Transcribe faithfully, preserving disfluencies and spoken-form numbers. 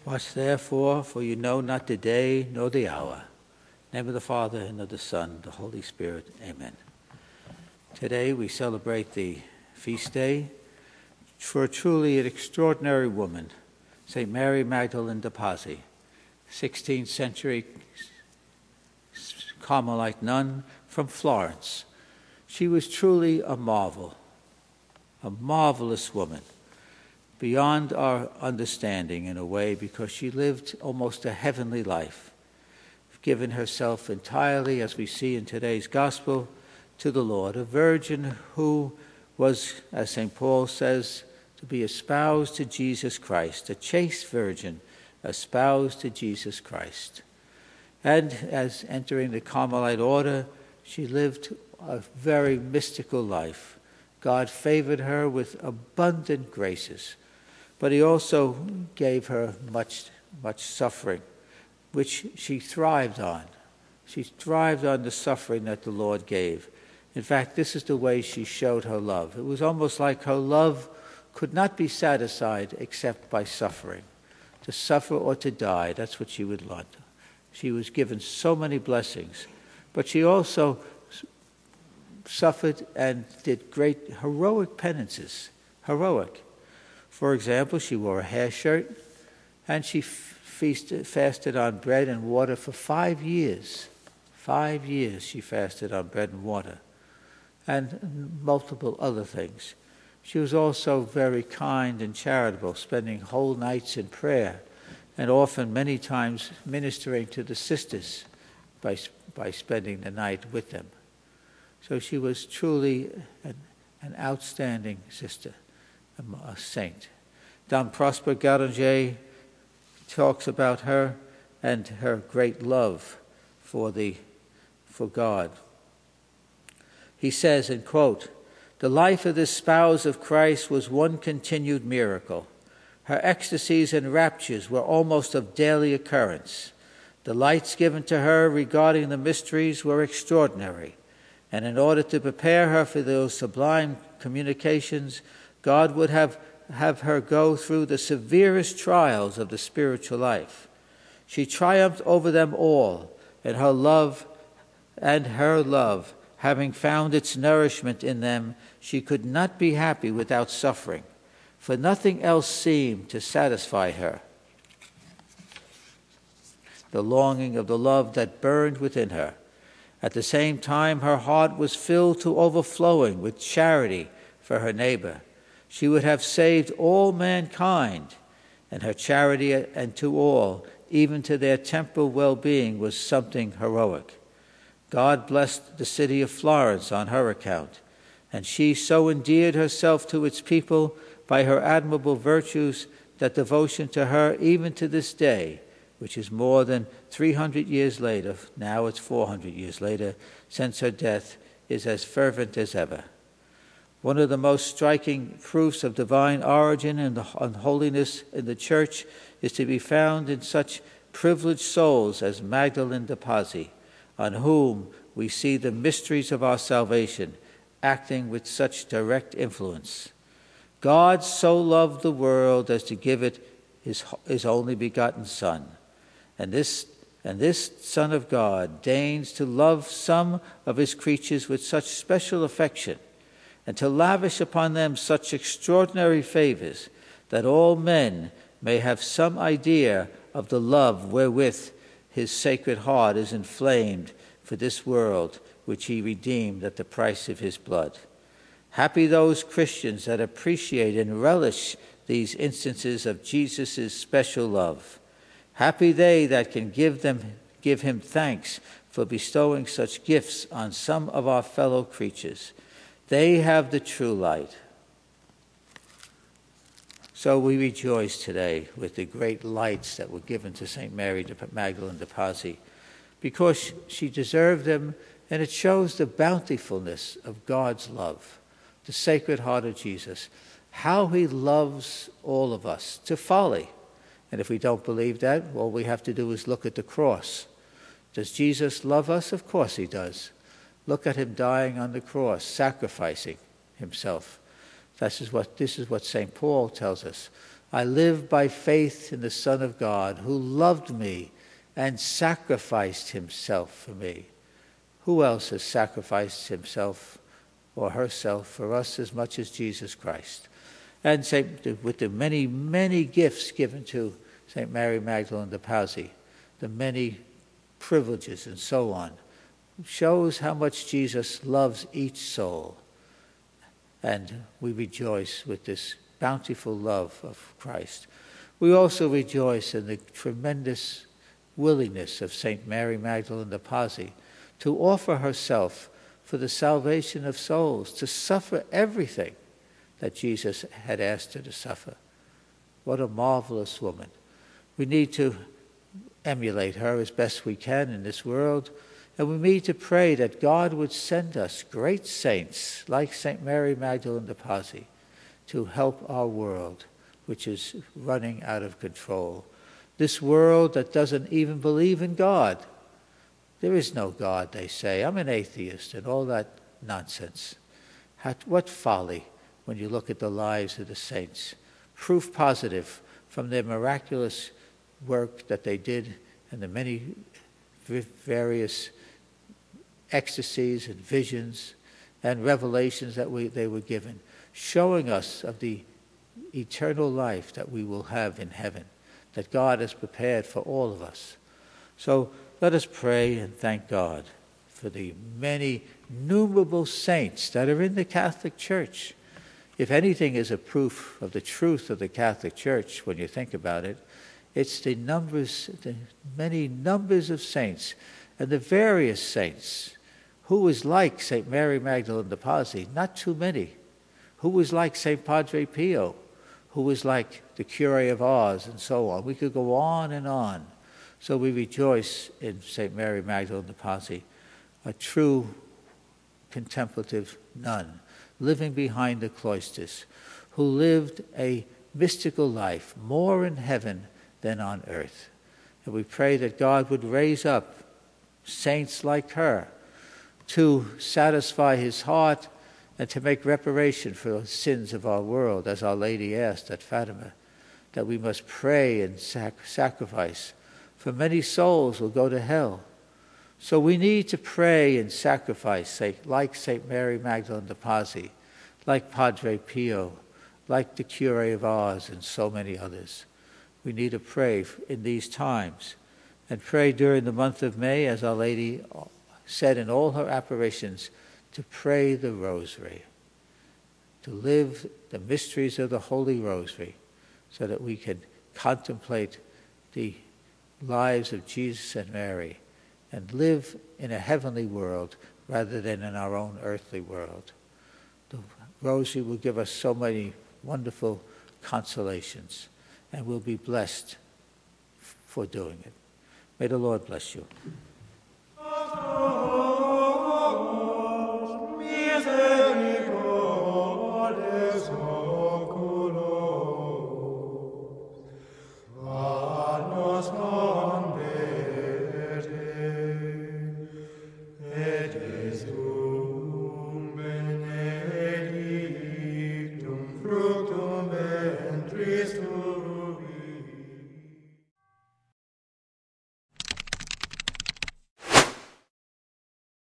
Watch therefore, for you know not the day nor the hour. In the name of the Father, and of the Son, and the Holy Spirit. Amen. Today we celebrate the feast day for truly an extraordinary woman, Saint Mary Magdalene de Pazzi, sixteenth century Carmelite nun from Florence. She was truly a marvel, a marvelous woman, beyond our understanding in a way, because she lived almost a heavenly life, given herself entirely, as we see in today's gospel, to the Lord, a virgin who was, as Saint Paul says, to be espoused to Jesus Christ, a chaste virgin espoused to Jesus Christ. And as entering the Carmelite order, she lived a very mystical life. God favored her with abundant graces, but he also gave her much, much suffering, which she thrived on. She thrived on the suffering that the Lord gave. In fact, this is the way she showed her love. It was almost like her love could not be satisfied except by suffering. To suffer or to die, that's what she would want. She was given so many blessings, but she also suffered and did great heroic penances. Heroic. For example, she wore a hair shirt, and she feasted, fasted on bread and water for five years. Five years she fasted on bread and water, and multiple other things. She was also very kind and charitable, spending whole nights in prayer, and often many times ministering to the sisters by, by spending the night with them. So she was truly an, an outstanding sister, a, a saint. Don Prosper Garanger talks about her and her great love for, the, for God. He says, and quote, "The life of this spouse of Christ was one continued miracle. Her ecstasies and raptures were almost of daily occurrence. The lights given to her regarding the mysteries were extraordinary, and in order to prepare her for those sublime communications, God would have, have her go through the severest trials of the spiritual life. She triumphed over them all, and her love, and her love, having found its nourishment in them, she could not be happy without suffering, for nothing else seemed to satisfy her. The longing of the love that burned within her. At the same time, her heart was filled to overflowing with charity for her neighbor. She would have saved all mankind, and her charity and to all, even to their temporal well-being, was something heroic. God blessed the city of Florence on her account, and she so endeared herself to its people by her admirable virtues that devotion to her, even to this day, which is more than three hundred years later, now it's four hundred years later, since her death, is as fervent as ever. One of the most striking proofs of divine origin and holiness in the Church is to be found in such privileged souls as Magdalene de Pazzi, on whom we see the mysteries of our salvation acting with such direct influence. God so loved the world as to give it his, his only begotten Son. And this, and this Son of God deigns to love some of his creatures with such special affection, and to lavish upon them such extraordinary favors, that all men may have some idea of the love wherewith his sacred heart is inflamed for this world, which he redeemed at the price of his blood. Happy those Christians that appreciate and relish these instances of Jesus' special love. Happy they that can give them, give him thanks for bestowing such gifts on some of our fellow creatures. They have the true light. So we rejoice today with the great lights that were given to Saint Mary Magdalene de Pazzi, because she deserved them, and it shows the bountifulness of God's love, the Sacred Heart of Jesus, how he loves all of us to folly. And if we don't believe that, all we have to do is look at the cross. Does Jesus love us? Of course he does. Look at him dying on the cross, sacrificing himself. This is what, this is what Saint Paul tells us. I live by faith in the Son of God, who loved me and sacrificed himself for me. Who else has sacrificed himself or herself for us as much as Jesus Christ? And Saint, with the many, many gifts given to Saint Mary Magdalene de Pazzi, the many privileges and so on, shows how much Jesus loves each soul. And we rejoice with this bountiful love of Christ. We also rejoice in the tremendous willingness of Saint Mary Magdalene de Pazzi to offer herself for the salvation of souls, to suffer everything that Jesus had asked her to suffer. What a marvelous woman. We need to emulate her as best we can in this world, and we need to pray that God would send us great saints like Saint Mary Magdalene de Pazzi to help our world, which is running out of control. This world that doesn't even believe in God. There is no God, they say. I'm an atheist and all that nonsense. How, what folly when you look at the lives of the saints. Proof positive from their miraculous work that they did and the many various ecstasies and visions and revelations that we, they were given, showing us of the eternal life that we will have in heaven, that God has prepared for all of us. So let us pray and thank God for the many innumerable saints that are in the Catholic Church. If anything is a proof of the truth of the Catholic Church, when you think about it, it's the numbers, the many numbers of saints and the various saints. Who was like Saint Mary Magdalene de Pazzi? Not too many. Who was like Saint Padre Pio? Who was like the Curé of Ars, and so on. We could go on and on. So we rejoice in Saint Mary Magdalene de Pazzi, a true contemplative nun, living behind the cloisters, who lived a mystical life, more in heaven than on earth. And we pray that God would raise up saints like her to satisfy his heart and to make reparation for the sins of our world, as Our Lady asked at Fatima, that we must pray and sac- sacrifice, for many souls will go to hell. So we need to pray and sacrifice, like Saint Mary Magdalene de Pazzi, like Padre Pio, like the Curé of Ars, and so many others. We need to pray in these times, and pray during the month of May, as Our Lady said in all her apparitions, to pray the Rosary, to live the mysteries of the Holy Rosary, so that we can contemplate the lives of Jesus and Mary and live in a heavenly world rather than in our own earthly world. The Rosary will give us so many wonderful consolations, and we'll be blessed for doing it. May the Lord bless you. Fructum ventris tui,